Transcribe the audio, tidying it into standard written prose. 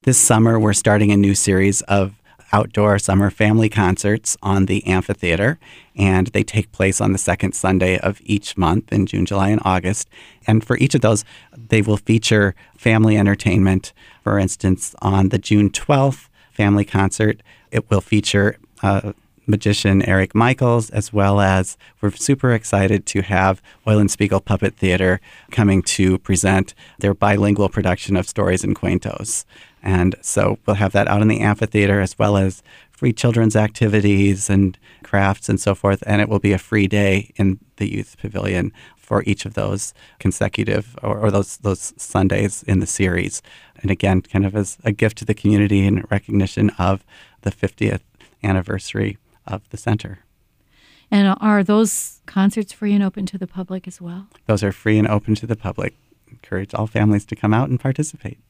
This summer, we're starting a new series of outdoor summer family concerts on the amphitheater, and they take place on the second Sunday of each month in June, July, and August. And for each of those, they will feature family entertainment. For instance, on the June 12th family concert, it will feature magician Eric Michaels, as well as we're super excited to have Eulenspiegel Puppet Theater coming to present their bilingual production of Stories and Cuentos. And so we'll have that out in the amphitheater, as well as free children's activities and crafts and so forth. And it will be a free day in the youth pavilion for each of those consecutive or those Sundays in the series. And again, kind of as a gift to the community in recognition of the 50th anniversary of the center. And are those concerts free and open to the public as well? Those are free and open to the public. Encourage all families to come out and participate.